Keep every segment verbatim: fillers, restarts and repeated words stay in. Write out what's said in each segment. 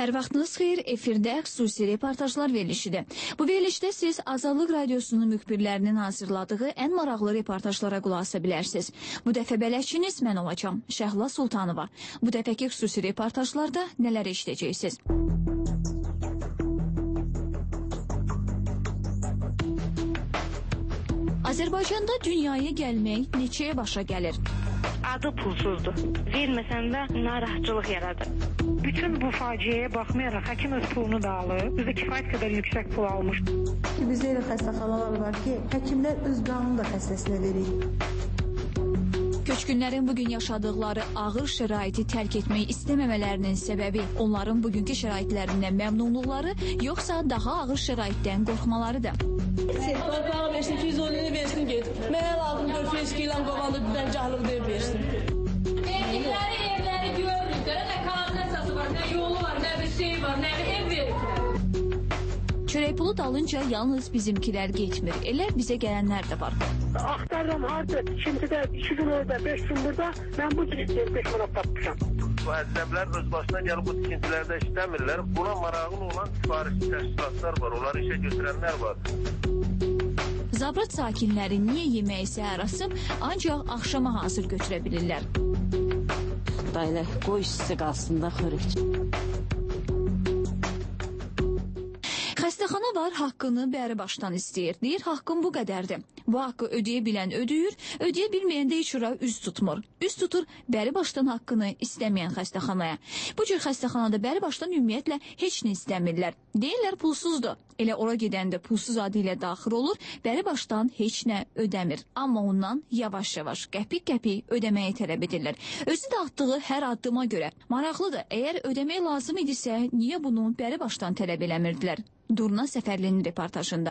Hər vaxtınız xeyir, efirdə xüsusi reportajlar verilişidir. Bu verilişdə siz Azadlıq Radiosunun müxbirlərinin hazırladığı ən maraqlı reportajlara qulaq asa bilərsiniz. Bu dəfə bələdçiniz mən olacağam, Şəhla Sultanova. Bu dəfəki xüsusi reportajlarda nələr eşidəcəksiniz? Azərbaycanda dünyaya gəlmək neçəyə başa gəlir? Adı pulsuzdur. Verməsən də narahatçılıq yaradır. Bütün bu faciəyə baxmayaraq həkim öz pulunu da alıb, bizə kifayət qədər yüksək pul almış. Bizdə elə xəstəxanalar var ki, həkimlər öz qanunu da xəstəsinə verir. Köçkünlərin bugün yaşadıkları ağır şəraiti tərk etmək istəməmələrinin səbəbi onların bugünkü şəraitlərindən məmnunluqları, yoxsa daha ağır şəraitdən qorxmalarıdır. Torpağı versin, iki yüz onunu versin, get. Mənə lazım dörd yüz kilan qovandı, düzən cahlıq deyib versin. Evlikləri, evləri görürüklər, nə kanalizasiyası var, nə yolu var, nə bir şey var, nə bir ev veriklər. Çörək pulu dalınca yalnız bizimkilər getmir, elə bizə gələnlər də var. Axtarıram harca, ikincidə iki gün orada, beş gün burada, mən bu cür beş manat tapmışam. Bu əcnəblər öz başına gəlib bu tikintilərdə işləmirlər. Buna maraqlı olan sifarişli təşkilatlar var, onları işə götürənlər var. Zabrat sakinləri niyə yeməyi səhər asıb, ancaq axşama hazır götürə bilirlər. Dayla, qoy işsi qalsın da xörək. Xəstəxana var, haqqını bəri başdan istəyir. Deyir, haqqım bu qədərdir. Bu haqqı ödəyə bilən ödəyir, ödəyə bilməyəndə heç ora üz tutmur. Üz tutur bəri başdan haqqını istəməyən xəstəxanaya. Bu cür xəstəxanada bəri başdan ümumiyyətlə heç nə istəmirlər. Deyirlər, pulsuzdur. Elə ora gedəndə pulsuz adı ilə daxil olur, bəri başdan heç nə ödəmir. Amma ondan yavaş-yavaş, qəpik-qəpik ödəməyi tələb edirlər. Özü də atdığı hər addıma görə. Maraqlıdır, əgər ödəmək lazım idisə, niyə bunu bəri başdan tələb eləmirdilər? Durna Səfərlinin reportajında.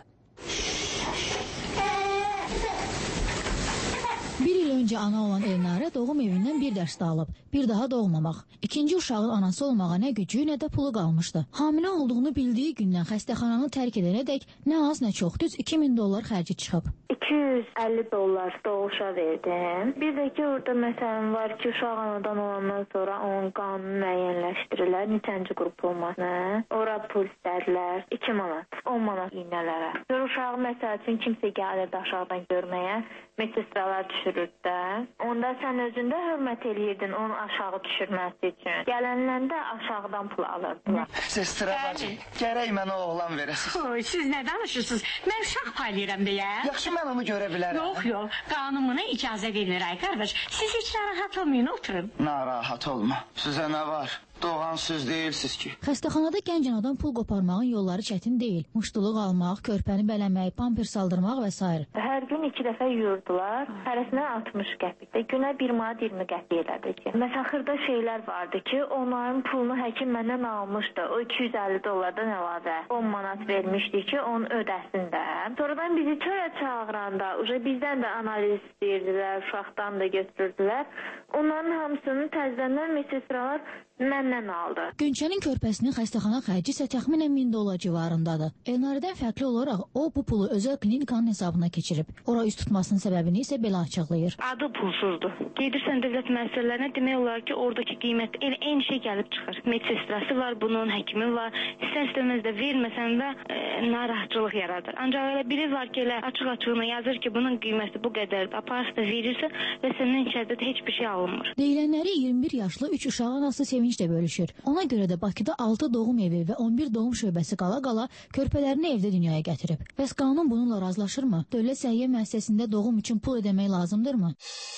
Bir il öncə ana olan Elnarə doğum evindən bir dərs də alıb. Bir daha doğmamaq. İkinci uşağın anası olmağa nə gücü, nə də pulu qalmışdı. Hamilə olduğunu bildiyi gündən xəstəxananı tərk edənədək nə az, nə çox, düz iki min dollar xərci çıxıb. iki yüz əlli dollar doğuşa verdim. Bir də ki, orada məsələn var ki, uşaq anadan olandan sonra onun qanunu müəyyənləşdirirlər. Neçənci qrup olmasına. Ora pul istədilər. iki manat, on manat iynələrə. Sonra uşağı məsəl üçün kimsə gəlirdi aşağıdan görməyə. Medsestralar düşürürdü də. Onda sən özündə hörmət eləyirdin onun aşağı düşürməsi üçün. Gələnləndə aşağıdan pul alırdılar. Sestra bacı, gərək mənə oğlan verəsiniz. Oy, siz nə danışırsınız? Mən uşaq paylayıram deyə. Yaxşı, mən onu görə bilərəm. Yox, yox, qanununa icazə verilir ay qardaş. Siz heç narahat olmayın, oturun. Narahat olma. Sizə nə var? Doğan siz deyilsiz ki. Xəstəxanada gənc anadan pul qoparmağın yolları çətin deyil. Muştuluq almaq, körpəni bələmək, pampers saldırmaq və s. Hər gün iki dəfə yuyurdular. Hərəsinə altmış qəpikdə. Günə bir manat iyirmi qəpik elədi ki. Məsələn, xırda şeylər vardı ki, onların pulunu həkim məndən almışdı. O iki yüz əlli dollardan əlavə on manat vermişdi ki, onu ödəsin də. Sonradan bizi çörə çağıranda, uca bizdən də analiz istəyirdilər, uşaqdan da götürürdülər. Onların hamısını təzədən medsestralar məndən aldı. Gönçənin körpəsinin xəstəxana xərci isə təxminən min dollar civarındadır. Elnarədən fərqli olaraq o bu pulu özəl klinikanın hesabına keçirib. Ora üst tutmasının səbəbini isə belə açıqlayır. Adı pulsuzdur. Gedirsən dövlət müəssisələrinə, demək olar ki, oradakı qiymət elə eyni şey gəlib çıxır. Medsestrası var, bunun həkimi var. İstər-istəməz də verməsən də e, narahatçılıq yaradır. Ancaq elə biri var ki, elə açıq-açığına yazır ki, bunun qiyməti bu qədər. Aparsı da verirsə və səndən içəridə heç bir şey alınmır. Deyilənləri iyirmi bir yaşlı üç uşaq anası sevinç də bölüşür. Ona görə də Bakıda altı doğum evi və on bir doğum şöbəsi qala-qala körpələrini evdə dünyaya gətirib. Bəs qanun bununla razılaşırmı? Dövlət səhiyyə müəssisəsində doğum üçün pul ödəmək lazımdırmı?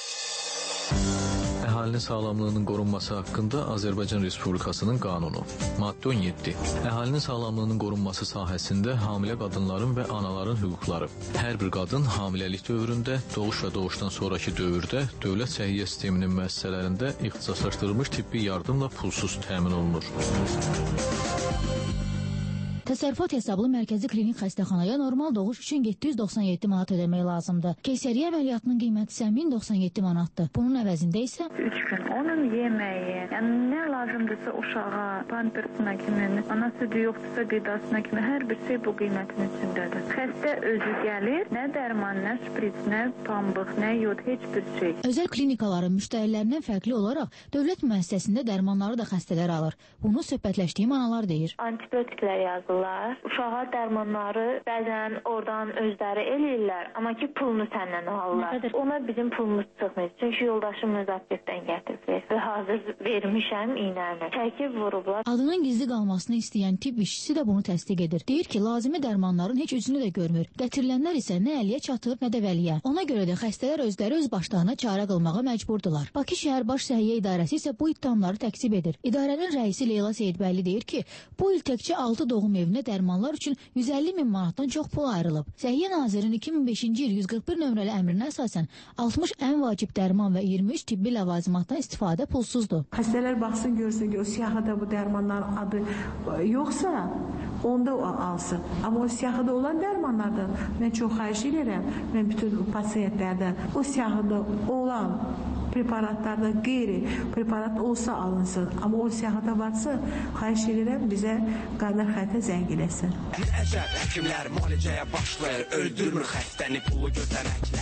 Əhalinin sağlamlığının qorunması haqqında Azərbaycan Respublikasının qanunu. Maddə on yeddi. Əhalinin sağlamlığının qorunması sahəsində hamilə qadınların və anaların hüquqları. Hər bir qadın hamiləlik dövründə, doğuş və doğuşdan sonraki dövrdə dövlət səhiyyə sisteminin müəssisələrində ixtisaslaşdırılmış tibbi yardımla pulsuz təmin olunur. Təsərrüfat hesablı mərkəzi klinik xəstəxanaya normal doğuş üçün yeddi yüz doxsan yeddi manat ödəmək lazımdır. Keysəriyyə əməliyyatının qiyməti isə min doxsan yeddi manatdır. Bunun əvəzində isə üç gün onun yeməyi, yəni nə lazımdırsa uşağa, pampersına kimi, ana südü yoxdursa qidasına kimi hər bir şey bu qiymətin içindədir. Xəstə özü gəlir, nə dərman, nə şpris, nə pambıq, nə yod, heç bir şey. Özəl klinikaların müştərilərindən fərqli olaraq dövlət müəssisəsində dərmanları da xəstələr alır. Bunu söhbətləşdiyim analar deyir. Antibiotiklər yazırlar. Uşağa dərmanları bəzən oradan özləri eləyirlər, amma ki pulunu səndən alırlar. Ona bizim pulumuz çıxmır. Çünki yoldaşım öz aptekdən gətirdi və hazır vermişəm iynəni. Çəkib vurublar. Adının gizli qalmasını istəyən tibb işçisi də bunu təsdiq edir. Deyir ki, lazımi dərmanların heç üzünü də görmür. Gətirilənlər isə nə əliyə çatır, nə də vəliyə. Ona görə də xəstələr özləri öz başlarına çarə qılmağa məcburdular. Bakı şəhər baş səhiyyə idarəsi isə bu ittihamları təkzib edir. İdarənin rəisi Leyla Seyidbəyli deyir ki, bu il təkcə altı doğum evinə dərmanlar üçün yüz əlli min manatdan çox pul ayrılıb. Səhiyyə nazirinin iki min beşinci il yüz qırx bir nömrəli əmrinə əsasən altmış ən vacib dərman və iyirmi üç tibbi ləvazimatdan istifadə pulsuzdur. Xəstələr baxsın, görsün ki, o siyahıda bu dərmanların adı yoxsa onda o alsın. Amma o siyahıda olan dərmanlardan mən çox xahiş edirəm, mən bütün pasiyentlərdən o siyahıda olan preparatlarda qeyri preparat olsa alınsın. Amma o siyahıda varsa xahiş edirəm bizə qadın xəttə zəng eləsin. Əcəb həkimlər müalicəyə başlayır, öldürmür xəstəni pulu götürməklə.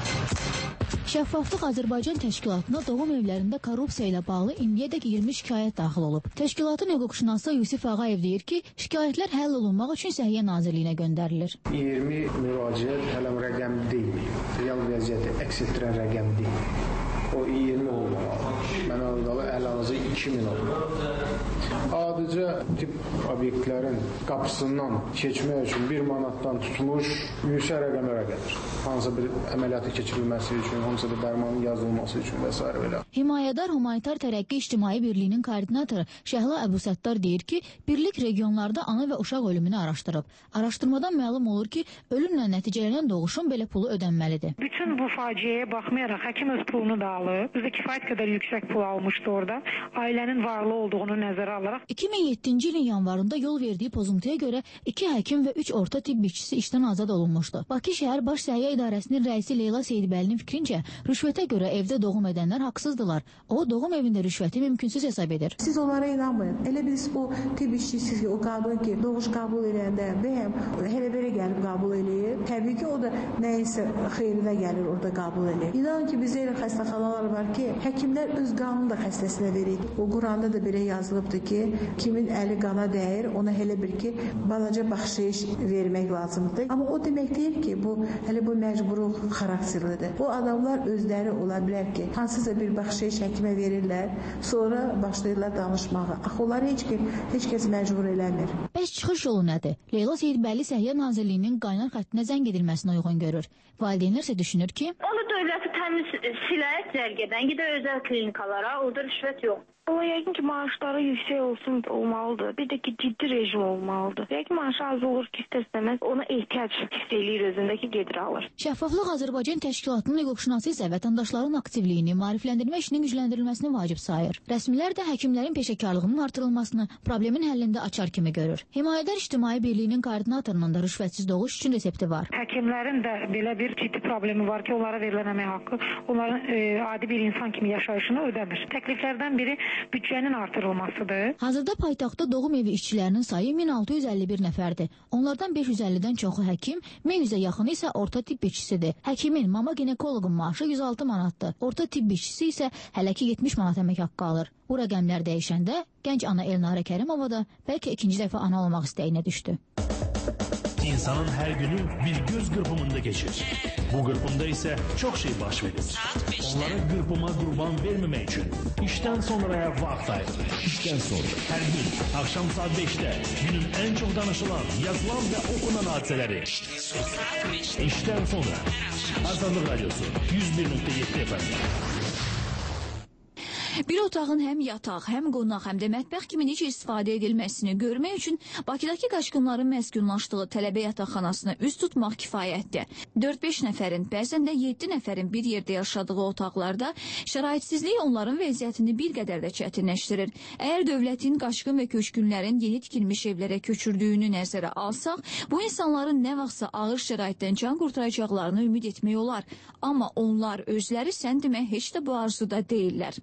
Şəffaflıq Azərbaycan təşkilatına doğum evlərində korrupsiya ilə bağlı indiyədək iyirmi şikayət daxil olub. Təşkilatın hüquqşünası Yusif Ağayev deyir ki, şikayətlər həll olunmaq üçün Səhiyyə Nazirliyinə göndərilir. iyirmi müraciət hələm rəqəm deyil, real vəziyyəti əks etdirən rəqəm deyil. O iyirmi olmalı. Mən aldalı əl-azı iki min olmalı. Adicə tip obyektlərin qapısından keçmək üçün bir manatdan tutmuş yüksək rəqəmlərə gəlir. Hansısa bir əməliyyatı keçirilməsi üçün, hansısa bir dərmanın yazılması üçün və s. belə. Himayədar Humanitar Tərəqqi İctimai Birliyinin koordinatoru Şəhla Əbusəttar deyir ki, birlik regionlarda ana və uşaq ölümünü araşdırıb. Araşdırmadan məlum olur ki, ölümlə nəticələnən doğuşun belə pulu ödənməlidir. Bütün bu faciəyə baxmayaraq həkim öz pulunu da alıb. Bizdə kifayət qədər yüksək pul almışdı orada. Ailənin varlı olduğunu nəzərə alaraq. iki min yeddinci ilin yanvarında yol verdiyi pozuntuya görə iki həkim və üç orta tibb işçisi işdən azad olunmuşdu. Bakı şəhər baş səhiyyə idarəsinin rəisi Leyla Seyidbəlinin fikrincə, rüşvətə görə evdə doğum edənlər haqsızdılar. O, doğum evində rüşvəti mümkünsüz hesab edir. Siz onlara inanmayın. Elə biz o tibb işçisi ki, o qadın ki, doğuş qəbul edəndə bəyəm hələ belə gəlib qəbul eləyir. Təbii ki, o da nəyisə xeyrinə gəlir orada qəbul eləyir. İnanın ki, bizdə elə xəstəxanalar var ki, həkimlər öz qanını da xəstəsinə verir. O Quranda da belə yazılıbdır ki, kimin əli qana dəyir, ona elə bir ki, balaca bəxşiş vermək lazımdır. Amma o demək deyil ki, bu hələ bu məcburluq xarakterlidir. O adamlar özləri ola bilər ki, hansısa bir bəxşiş həkimə verirlər, sonra başlayırlar danışmağa. Axı onları heç kim, heç kəs məcbur eləmir. Bəs çıxış yolu nədir? Leyla Seyidbəlli Səhiyyə Nazirliyinin qaynar xəttinə zəng edilməsinə uyğun görür. Valideynlər isə düşünür ki, onu dövləti təmiz silahət zərgədən gidə özəl klinikalara, orada rüşvət yox. O yəqin ki, maaşları yüksək olsun olmalıdır. Bir də ki, ciddi rejim olmalıdır. Yəqin maaşı az olur ki, istəsəməz ona ehtiyac hiss eləyir özündəki gedir alır. Şəffaflıq Azərbaycan Təşkilatının hüquqşünası isə vətəndaşların aktivliyini, maarifləndirmə işinin gücləndirilməsini vacib sayır. Rəsmilər də həkimlərin peşəkarlığının artırılmasını problemin həllində açar kimi görür. Himayədar İctimai Birliyinin koordinatorunun da rüşvətsiz doğuş üçün resepti var. Həkimlərin də belə bir ciddi problemi var ki, onlara verilən əmək haqqı onların e, adi bir insan kimi yaşayışını ödəmir. Təkliflərdən biri büdcənin artırılmasıdır. Hazırda paytaxtda doğum evi işçilərinin sayı min altı yüz əlli bir nəfərdir. Onlardan beş yüz əllidən çoxu həkim, min yüzə yaxını isə orta tibb işçisidir. Həkimin, mama ginekoloqun maaşı yüz altı manatdır. Orta tibb işçisi isə hələ ki yetmiş manat əmək haqqı alır. Bu rəqəmlər dəyişəndə gənc ana Elnarə Kərimova da bəlkə ikinci dəfə ana olmaq istəyinə düşdü. İnsanın her günü bir göz qırpımında geçir. Bu qırpımda ise çok şey baş verir. Onlara qırpıma qurban vermemek için işten sonraya vaxt ayırır. İşten sonra her gün akşam saat beşte günün en çok danışılan, yazılan ve okunan hadiseleri. İşten sonra Azadlık Radyosu yüz bir nokta yedi efendim. Bir otağın həm yataq, həm qonaq, həm də mətbəx kimi necə istifadə edilməsini görmək üçün Bakıdakı qaçqınların məskunlaşdığı tələbə yataqxanasına üz tutmaq kifayətdir. dörd beş nəfərin, bəzən də yeddi nəfərin bir yerdə yaşadığı otaqlarda şəraitsizlik onların vəziyyətini bir qədər də çətinləşdirir. Əgər dövlətin qaçqın və köçkünlərin yeni tikilmiş evlərə köçürdüyünü nəzərə alsaq, bu insanların nə vaxtsa ağır şəraitdən can qurtaracaqlarını ümid etmək olar. Amma onlar özləri sən demə heç də bu arzuda deyirlər.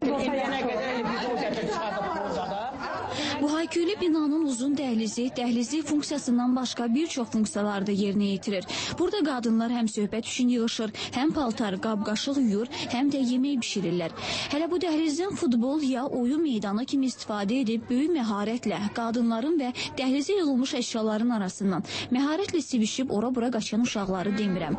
Bu hayküylü binanın uzun dəhlizi, dəhlizlik funksiyasından başqa bir çox funksiyaları da yerinə yetirir. Burada qadınlar həm söhbət üçün yığışır, həm paltar, qab-qaşıq yuyur, həm də yemək bişirirlər. Hələ bu dəhlizdən futbol ya oyun meydanı kimi istifadə edib böyük məharətlə qadınların və dəhlizə yığılmış əşyaların arasından məharətlə sivişib ora-bura qaçan uşaqları demirəm.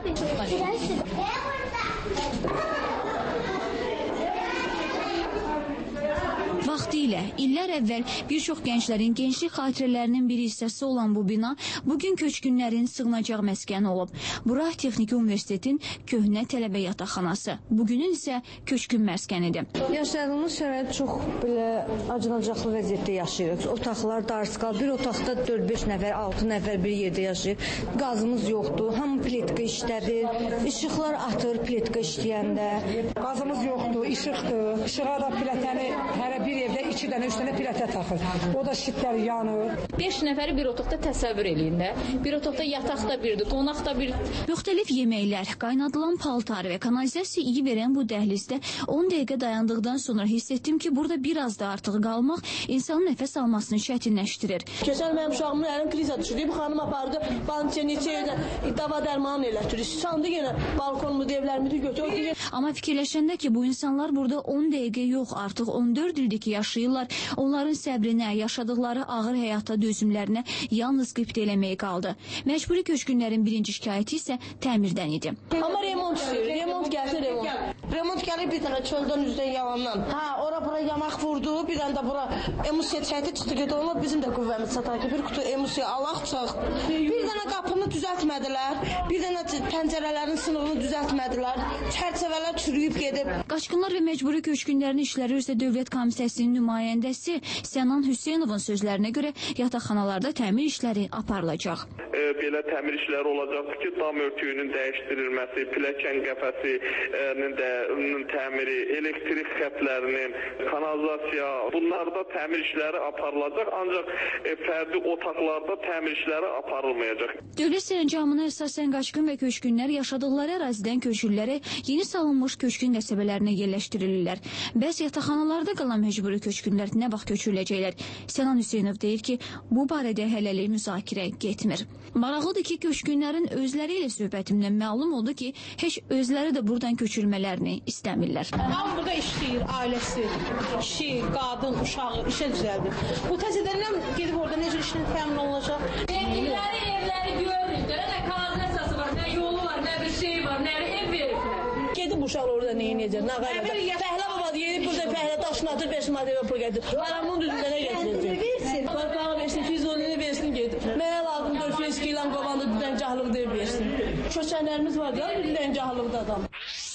Vaxtilə, illər əvvəl bir çox gənclərin gençlik xatirələrinin bir hissəsi olan bu bina bugün köçkünlərin sığınacaq məskəni olub. Bura Texniki Universitetin köhnə tələbə yataqxanası, bugünün isə köçkün məskənidir. Yaşadığımız şərait çox belə acınacaqlı vəziyyətdə yaşayırıq. Otaqlar darısqal, bir otaqda dörd beş nəfər, altı nəfər bir yerdə yaşayır. Qazımız yoxdur, hamı pletka işlədir, işıqlar atır pletka işləyəndə. Qazımız yoxdur, işıqdır, işığa da plətəni hərə bir evdə iki dənə, üç dənə plətə taxır. O da şitlər yanır. beş nəfəri bir otaqda təsəvvür eləyin də. Bir otaqda yataq da birdir, qonaq da bir. Müxtəlif yeməklər, qaynadılan paltar və kanalizasiya iyi verən bu dəhlizdə on dəqiqə dayandıqdan sonra hiss etdim ki, burada biraz da artıq qalmaq insanın nəfəs almasını çətinləşdirir. Keçən mənim uşağımın əlin kriza düşürdü. Bu xanım apardı, bançə neçə yerdə dava dərman elətdirir. Sandı yenə balkonmu, evlərimi də götürdü. Amma fikirləşəndə ki, bu insanlar burada on dəqiqə yox, artıq on dörd ildir ki, yaşayırlar. Onların səbrinə, yaşadıkları ağır həyata dözümlərinə yalnız qibd eləməyi qaldı. Məcburi köçkünlərin birinci şikayəti isə təmirdən idi. Amma remont istəyir, remont gəlsin remont. Remont gəlib bir dənə çöldən üzdən yalandan. Ha, ora bura yamaq vurdu, bir dənə də bura emusiya çəkdi, çıxdı gedə olmaz. Bizim də qüvvəmiz çatar ki, bir kutu emusiya alaq çıx. Bir dənə qapını düzəltmədilər, bir dənə pəncərələrin sınığını düzəltmədilər, çərçivələr çürüyüb gedib. Qaçqınlar və məcburi köçkünlərin işləri üzrə Dövlət Komitəsinin nümayəndəsi Sənan Hüseynovun sözlərinə görə yataqxanalarda təmir işləri aparılacaq. E, belə təmir işləri olacaqdır ki, dam örtüyünün dəyişdirilməsi, pilləkən qəfəsinin də təmiri, elektrik xətlərinin, kanalizasiya, bunlarda təmir işləri aparılacaq, ancaq e, fərdi otaqlarda təmir işləri aparılmayacaq. Dövlət sərəncamına əsasən qaçqın və köçkünlər yaşadıkları ərazidən köçürülərək yeni salınmış köçkün qəsəbələrinə yerləşdirilirlər. Bəs yataqxanalarda qalan məcburi köçkünlər nə vaxt köçürüləcəklər? Sənan Hüseynov deyir ki, bu barədə hələlik müzakirə getmir. Maraqlıdır ki, köçkünlərin özləri ilə söhbətimdən məlum oldu ki, heç özləri də buradan köçürmələrini istəmirlər. Hamı burada işləyir, ailəsi, kişi, qadın, uşağı işə düzəldir. Bu təzədənlər gedib orada necə işlə təmin olunacaq? Evləri, evləri görürük. Nə kanalizasiyası var, nə yolu var, nə bir şey var, nə bir ev veriblər. Gedib uşaq orada neyin necə, nə qayda. Fəhlə baba deyir, burada fəhlə daşını atır, beş madəyə pul gətir. Aramın düzündə nə gətirəcək? Barpağı versin, füzulini versin, gedir. Mənə lazım dörd freski ilə qovanda düzəncahlığı deyib versin. Köçənlərimiz var da, düzəncahlıqda adam.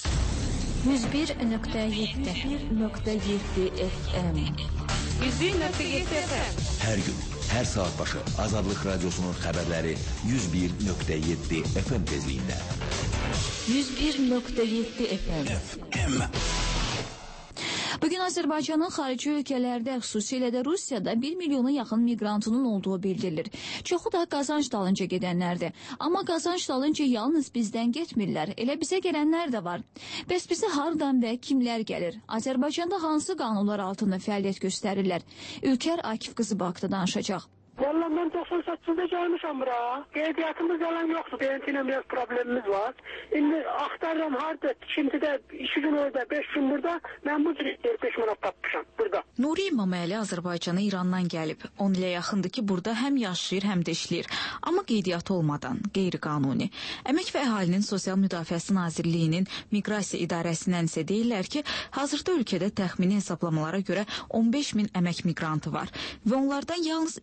yüz bir nöqtə yeddi F M yüz bir nöqtə yeddi F M Hər gün, hər saat başı Azadlıq Radiosunun xəbərləri yüz bir nöqtə yeddi F M tezliyində. yüz bir nöqtə yeddi F M Bugün Azərbaycanın xarici ölkələrdə, xüsusilə də Rusiyada bir milyona yaxın miqrantının olduğu bildirilir. Çoxu da qazanc dalınca gedənlərdir. Amma qazanc dalınca yalnız bizdən getmirlər, elə bizə gələnlər də var. Bəs bizə hardan və kimlər gəlir? Azərbaycanda hansı qanunlar altında fəaliyyət göstərirlər? Ülkər Akif qızı Bakıda danışacaq. Vallahi ben doksan sekizində gəlmişəm bura. Qeydiyyatımız yalan yoxdur. B M T ilə biraz problemimiz var. İndi axtarıram harda, tikintidə iki gün orada, beş gün burada. Mən bu cür beş manat tapmışam burada. Nuri İmaməli Azərbaycana İrandan gəlib. on ilə yaxındır ki, burada həm yaşayır, həm də işləyir. Amma qeydiyyatı olmadan, qeyri-qanuni. Əmək və Əhalinin Sosial Müdafiəsi Nazirliyinin Miqrasiya İdarəsindən isə deyirlər ki, hazırda ölkədə təxmini hesablamalara görə on beş min əmək miqrantı var və onlardan yalnız iki minə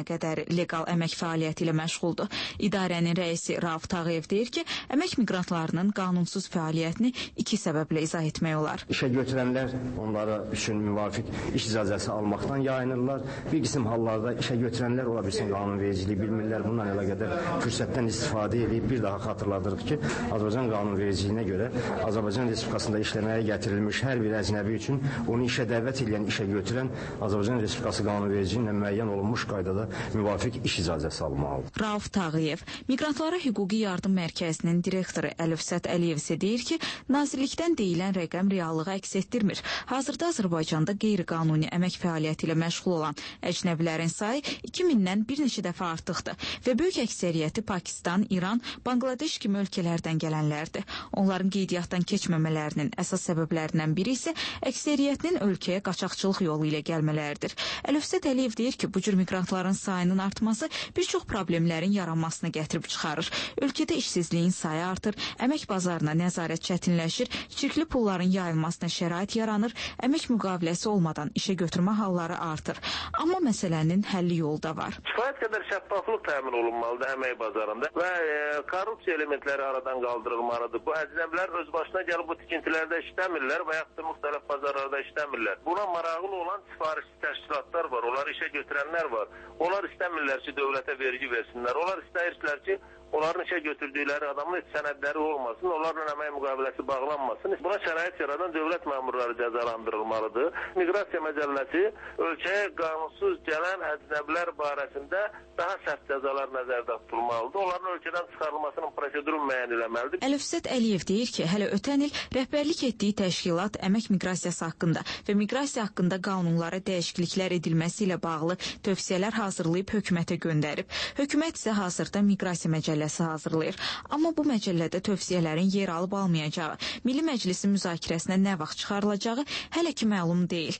gününə qədər leqal əmək fəaliyyəti ilə məşğuldur. İdarənin rəisi Rauf Tağıyev deyir ki, əmək miqrantlarının qanunsuz fəaliyyətini iki səbəblə izah etmək olar. İşə götürənlər onlara üçün müvafiq iş icazəsi almaqdan yayınırlar. Bir qism hallarda işə götürənlər ola bilsin qanunvericiliyi bilmirlər. Bununla əlaqədar fürsətdən istifadə edib bir daha xatırladırıq ki, Azərbaycan qanunvericiliyinə görə Azərbaycan Respublikasında işləməyə gətirilmiş hər bir əcnəbi üçün onu işə dəvət edən, işə götürən Azərbaycan Respublikası qanunvericiliyi ilə müəyyən olunmuş qaydada müvafiq iş icazəsi almalıdır. Rauf Tağıyev, Miqrantlara Hüquqi Yardım Mərkəzinin direktoru Əlifsət Əliyev isə deyir ki, nazirlikdən deyilən rəqəm reallığı əks etdirmir. Hazırda Azərbaycanda qeyri-qanuni əmək fəaliyyəti ilə məşğul olan əcnəbilərin sayı iki mindən bir neçə dəfə artıqdır və böyük əksəriyyəti Pakistan, İran, Bangladeş kimi ölkələrdən gələnlərdir. Onların qeydiyyatdan keçməmələrinin əsas səbəblərindən biri isə əksəriyyətinin ölkəyə qaçaqçılıq yolu ilə gəlmələridir. Əlifsət Əliyev deyir ki, bu cür miqrantların sayının artması bir çox problemlərin yaranmasına gətirib çıxarır. Ölkədə işsizliyin sayı artır, əmək bazarına nəzarət çətinləşir, çirkli pulların yayılmasına şərait yaranır, əmək müqaviləsi olmadan işə götürmə halları artır. Amma məsələnin həlli yolu da var. Kifayət qədər şəffaflıq təmin olunmalıdır əmək bazarında və e, korrupsiya elementləri aradan qaldırılmalıdır. Bu əcnəbilər öz başına gəlib bu tikintilərdə işləmirlər və yaxud da müxtəlif bazarlarda işləmirlər. Buna maraqlı olan sifarişçi təşkilatlar var, onlar işə götürənlər var. Onlar istəmirlər ki, dövlətə vergi versinlər. Onlar istəyirlər ki, onların işə götürdükləri adamın heç sənədləri olmasın, onlarla əmək müqaviləsi bağlanmasın. Buna şərait yaradan dövlət məmurları cəzalandırılmalıdır. Miqrasiya Məcəlləsi ölkəyə qanunsuz gələn əcnəbilər barəsində daha sərt cəzalar nəzərdə tutulmalıdır. Onların ölkədən çıxarılmasının proseduru müəyyən eləməlidir. Əlifsət Əliyev deyir ki, hələ ötən il rəhbərlik etdiyi təşkilat əmək miqrasiyası haqqında və miqrasiya haqqında qanunlara dəyişikliklər edilməsi ilə bağlı tövsiyələr hazırlayıb hökumətə göndərib. Hökumət isə hazırda miqrasiya məcəlləsi hazırlayır. Amma bu məcəllədə tövsiyələrin yer alıb almayacağı, Milli Məclisin müzakirəsinə nə vaxt çıxarılacağı hələ ki məlum deyil.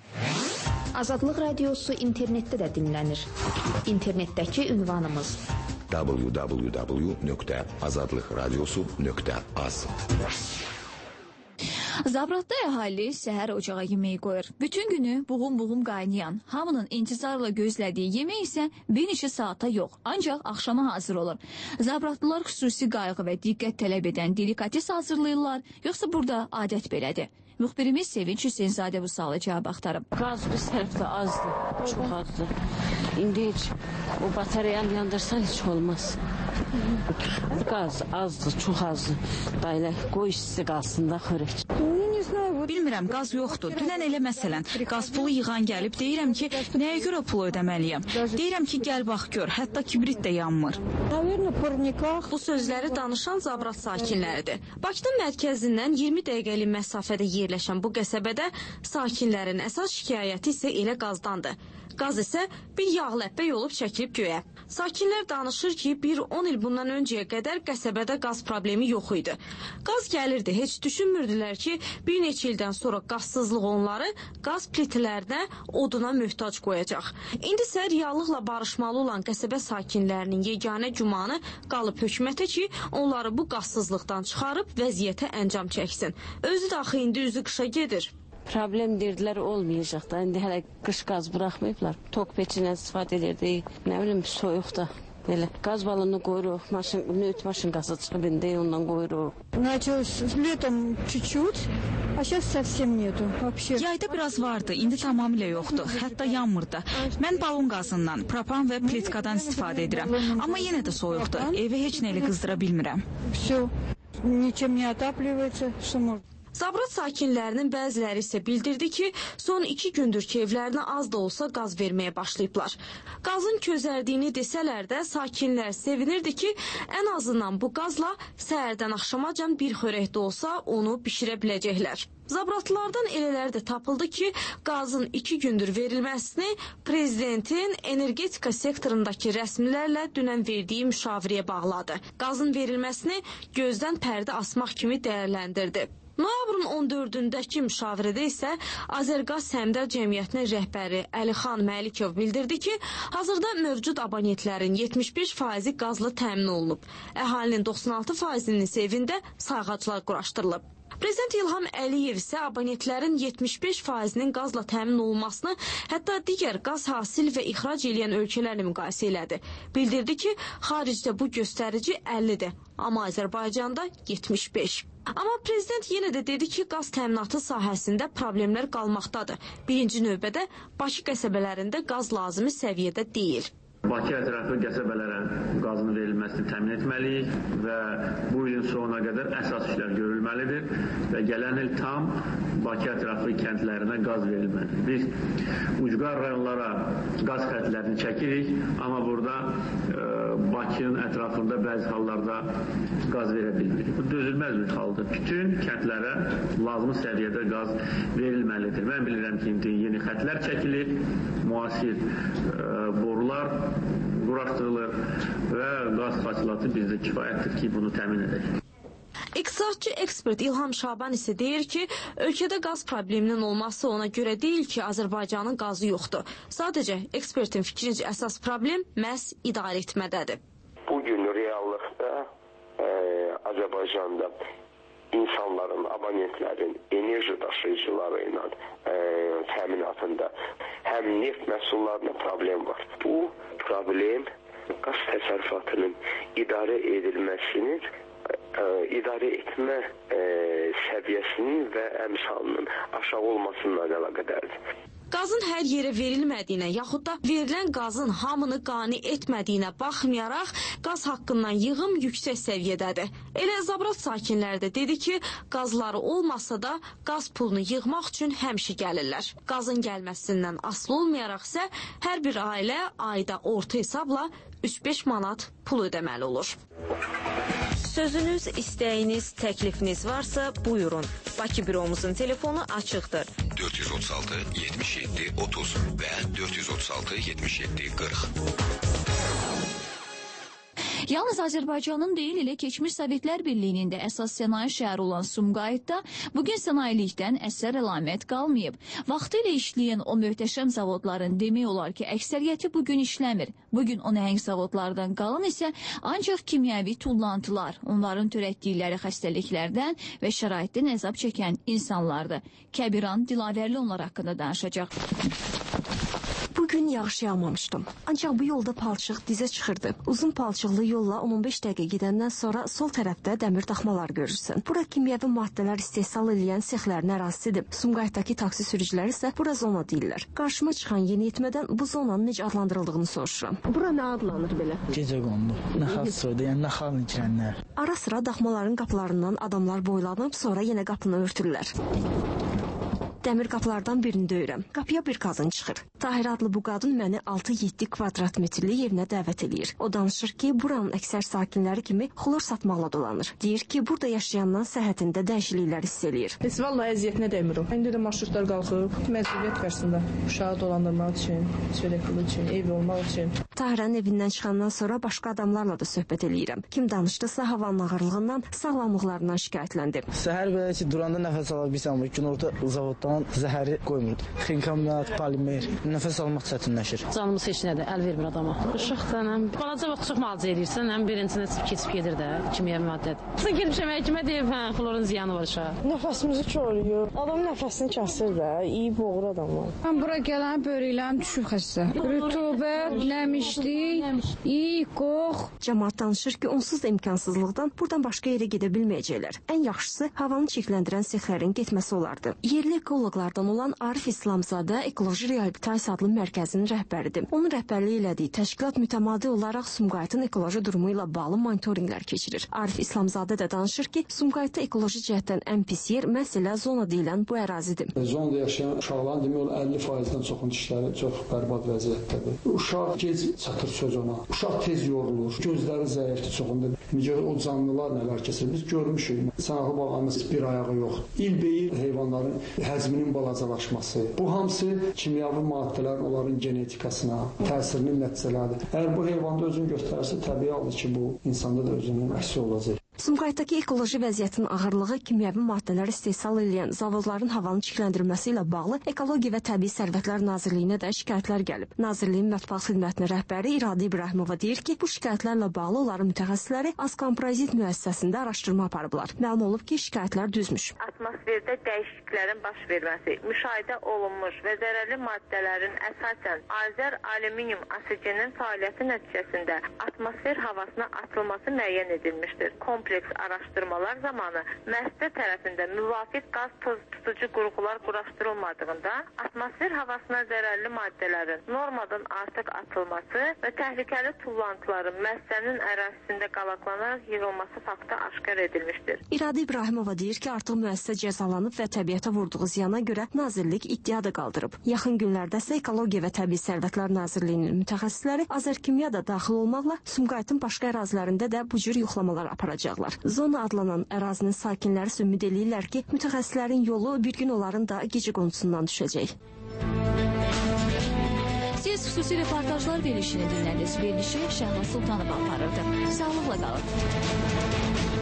Azadlıq Radiosu internetdə də dinlənir. İnternetdəki ünvanımız w w w nöqtə azadlıq radiosu nöqtə az. Zabratda əhali səhər ocağa yeməyi qoyur. Bütün günü buğum-buğum qaynayan, hamının intizarla gözlədiyi yemək isə bir neçə saata yox, ancaq axşama hazır olur. Zabratlılar xüsusi qayğı və diqqət tələb edən delikates hazırlayırlar, yoxsa burada adət belədir? Müxbirimiz Sevinç Hüseynzadə bu suala cavab axtarıb. Qaz biz tərəfdə azdır, çox azdır. İndi heç o batareyanı yandırsan heç olmaz. Qaz azdır, çox azdır. Dayla qoy işsiz qalsın da xörək. Bilmirəm, qaz yoxdur. Dünən elə məsələn, qaz pulu yığan gəlib, deyirəm ki, nəyə görə pulu ödəməliyəm? Deyirəm ki, gəl bax gör, hətta kibrit də yanmır. Bu sözləri danışan Zabrat sakinləridir. Bakının mərkəzindən iyirmi dəqiqəlik məsafədə yerləşən bu qəsəbədə sakinlərin əsas şikayəti isə elə qazdandır. Qaz isə bir yağ ləppə olub çəkilib göyə. Sakinlər danışır ki, bir on il bundan öncəyə qədər qəsəbədə qaz problemi yox idi. Qaz gəlirdi, heç düşünmürdülər ki, bir neçə ildən sonra qazsızlıq onları qaz plitələrinə, oduna möhtac qoyacaq. İndi isə reallıqla barışmalı olan qəsəbə sakinlərinin yeganə gümanı qalıb hökumətə ki, onları bu qazsızlıqdan çıxarıb vəziyyətə əncam çəksin. Özü də axı indi üzü qışa gedir. Problem deyirdilər olmayacaq da. İndi hələ qış qaz buraxmayıblar. Tok peçindən istifadə edirdik. Nə bilim, soyuqda. Belə qaz balonu qoyuruq, maşın, nöt maşın qazı çıxıb indi ondan qoyuruq. Lетом чуть-чуть, а сейчас совсем нету вообще. Yayda biraz vardı, indi tamamilə yoxdur. Hətta yanmır da. Mən balon qazından, propan və plitkadan istifadə edirəm. Amma yenə də soyuqdur. Evi heç nə ilə qızdıra bilmirəm. Все, ничем не отапливается, что можно. Zabrat sakinlərinin bəziləri isə bildirdi ki, son iki gündür ki, evlərinə az da olsa qaz verməyə başlayıblar. Qazın közərdiyini desələr də sakinlər sevinirdi ki, ən azından bu qazla səhərdən axşamacan bir xörək də olsa onu bişirə biləcəklər. Zabratlılardan elələr də tapıldı ki, qazın iki gündür verilməsini prezidentin energetika sektorundakı rəsmilərlə dünən verdiyi müşavirəyə bağladı. Qazın verilməsini gözdən pərdə asmaq kimi dəyərləndirdi. Noyabrın on dördündəki müşavirədə isə Azərqaz Səhmdar Cəmiyyətinin rəhbəri Əlixan Məlikov bildirdi ki, hazırda mövcud abonentlərin yetmiş beş faizi qazla təmin olunub. Əhalinin doxsan altı faizinin isə evində sayğaclar quraşdırılıb. Prezident İlham Əliyev isə abonentlərin yetmiş beş faizinin qazla təmin olunmasını hətta digər qaz hasil və ixrac edən ölkələrlə müqayisə elədi. Bildirdi ki, xaricdə bu göstərici əllidir, amma Azərbaycanda yetmiş beş. Amma prezident yenə də dedi ki, qaz təminatı sahəsində problemlər qalmaqdadır. Birinci növbədə Bakı qəsəbələrində qaz lazımi səviyyədə deyil. Bakı ətrafı qəsəbələrə qazın verilməsini təmin etməliyik və bu ilin sonuna qədər əsas işlər görülməlidir və gələn il tam Bakı ətrafı kəndlərinə qaz verilməlidir. Biz ucqar rayonlara qaz xətlərini çəkirik, amma burada e, Bakının ətrafında bəzi hallarda qaz verə bilmirik. Bu dözülməz bir haldır. Bütün kəndlərə lazımi səviyyədə qaz verilməlidir. Mən bilirəm ki, indi yeni xətlər çəkilir, müasir e, borular quraşdırılır və qaz hasilatı bizdə kifayətdir ki, bunu təmin edək. İqtisadçı ekspert İlham Şaban isə deyir ki, ölkədə qaz probleminin olması ona görə deyil ki, Azərbaycanın qazı yoxdur. Sadəcə ekspertin fikrincə əsas problem məhz idarə etmədədir. Bugün reallıqda e, Azərbaycanda insanların, abonentlərin enerji daşıyıcıları ilə e, təminatında həm neft məhsullarına problem var. Bu problem qaz təsərrüfatının idarə edilməsinin, e, idarə etmə e, səviyyəsinin və əmsalının aşağı olmasından əlaqədardır. Qazın hər yerə verilmədiyinə yaxud da verilən qazın hamını qane etmədiyinə baxmayaraq, qaz haqqından yığım yüksək səviyyədədir. Elə Zabrat sakinləri də dedi ki, qazları olmasa da qaz pulunu yığmaq üçün həmişə gəlirlər. Qazın gəlməsindən asılı olmayaraq isə hər bir ailə ayda orta hesabla üç beş manat pul ödəməli olur. Sözünüz, istəyiniz, təklifiniz varsa buyurun. Bakı büromuzun telefonu açıqdır. dörd yüz otuz altı yetmiş yeddi otuz və dörd yüz otuz altı yetmiş yeddi qırx. Yalnız Azərbaycanın deyil, elə keçmiş Sovetlər Birliyinin də əsas sənaye şəhəri olan Sumqayıtda bugün sənayelikdən əsər əlamət qalmayıb. Vaxtı ilə işləyən o möhtəşəm zavodların demək olar ki, əksəriyyəti bugün işləmir. Bugün o nəhəng zavodlardan qalan isə ancaq kimyəvi tullantılar, onların törətdikləri xəstəliklərdən və şəraitdən əzab çəkən insanlardır. Kəbiran Dilavərli onlar haqqında danışacaq. Bugün yağış yağmamışdım. Ancaq bu yolda palçıq dizə çıxırdı. Uzun palçıqlı yolla on on beş dəqiqə gedəndən sonra sol tərəfdə dəmir daxmalar görürsən. Bura kimyəvi maddələr istehsal edən sexlərin ərazisidir. Sumqayıtdakı taksi sürücüləri isə bura zona deyirlər. Qarşıma çıxan yeniyetmədən bu zonanın necə adlandırıldığını soruşuram. Bura nə adlanır belə? Gecə qondu. Naxal soydu, yəni naxal girənlər. Ara sıra daxmaların qapılarından adamlar boylanıb, sonra yenə qapını örtürlər. Dəmir qapılardan birini döyürəm. Qapıya bir qadın çıxır. Tahir adlı bu qadın məni altı yeddi kvadrat metrli evinə dəvət eləyir. O danışır ki, buranın əksər sakinləri kimi xlor satmaqla dolanır. Deyir ki, burada yaşayandan səhhətində dəyişikliklər hiss eləyir. Heç vallahi əziyyətinə dəymir o. İndi də marşrutlar qalxıb, məcburiyyət qarşısında uşağı dolandırmaq üçün, çörək pulu üçün, ev olmaq üçün. Tahirənin evindən çıxandan sonra başqa adamlarla da söhbət eləyirəm. Kim danışdısa havanın ağırlığından, sağlamlıqlarından şikayətləndi. Səhər belə ki, duranda nəfəs ala bilsən, bu gün orta zavoddan zəhəri qoymurdu. Xinkamlat, polimer, nəfəs almaq çətinləşir. Canımız heç nədir, əl vermir adama. Işıqdan, balaca vaxt çox müalicə edirsən, həm birincinə keçib gedir də, kimyəvi maddədir. Sən girmişəm həkimə deyib, hə, xlorun ziyanı var uşağa. Nəfəsimizi koruyur. Adam nəfəsini kəsir də, iyi boğur adamlar. Mən bura gələn börəklərim düşüb xəstə. Rütubət, nəmişlik, iyi, qox. Cəmaət danışır ki, onsuz da imkansızlıqdan buradan başqa yerə gedə bilməyəcəklər. Ən yaxşısı havanı çirkləndirən sexlərin getməsi olardı. Yerli ekoloqlardan olan Arif İslamzadə Ekoloji Reabilitasiya adlı mərkəzinin rəhbəridir. Onun rəhbərliyi elədiyi təşkilat mütəmadi olaraq Sumqayıtın ekoloji durumu ilə bağlı monitorinqlər keçirir. Arif İslamzadə də danışır ki, Sumqayıtda ekoloji cəhətdən ən pis yer məhz elə zona deyilən bu ərazidir. Zonada yaşayan uşaqların demək olar əlli faizdən çoxun dişləri çox bərbad vəziyyətdədir. Uşaq gec çatır söz ona. Uşaq tez yorulur. Gözləri zəifdir çoxunda. Necə o canlılar nələr keçir biz görmüşük. Sanağı bağımız bir ayağı yox. İlbeil heyvanların həzminin balacalaşması. Bu hamısı kimyəvi maddələrin onların genetikasına təsirinin nəticələridir. Əgər bu heyvanda özünü göstərərsə təbii haldır ki, bu insanda da özünün əksi olacaq. Sumqayıtdakı ekoloji vəziyyətin ağırlığı, kimyəvi maddələr istehsal edən zavodların havanı çirkləndirməsi ilə bağlı Ekologiya və Təbii Sərvətlər Nazirliyinə də şikayətlər gəlib. Nazirliyin mətbuat xidmətinin rəhbəri İradə İbrahimova deyir ki, bu şikayətlərlə bağlı onların mütəxəssisləri Azkomprozit müəssisəsində araşdırma aparıblar. Məlum olub ki, şikayətlər düzmüş. Atmosferdə dəyişikliklərin baş verməsi, müşahidə olunmuş və zərərli maddələrin əsasən Azər alüminium asidinin fəaliyyəti nəticəsində atmosfer havasına atılması müəyyən edilmişdir. Kompleks araşdırmalar zamanı müəssisə tərəfində müvafiq qaz toz tutucu qurğular quraşdırılmadığında atmosfer havasına zərərli maddələrin normadan artıq atılması və təhlükəli tullantıların müəssisənin ərazisində qalaqlanaraq yığılması faktı aşkar edilmişdir. İradə İbrahimova deyir ki, artıq müəssisə cəzalanıb və təbiətə vurduğu ziyana görə nazirlik iddia da qaldırıb. Yaxın günlərdə isə Ekologiya və Təbii Sərvətlər Nazirliyinin mütəxəssisləri Azərkimya da daxil olmaqla Sumqayıtın başqa ərazilərində də bu cür yoxlamalar aparacaq. Zona adlanan ərazinin sakinləri isə ümid eləyirlər ki, mütəxəssislərin yolu bir gün onların da gecə qondusundan düşəcək. Siz xüsusi reportajlar verilişini dinlədiniz. Verilişi Şəhbaz Sultanov aparırdı. Sağlıqla qalın.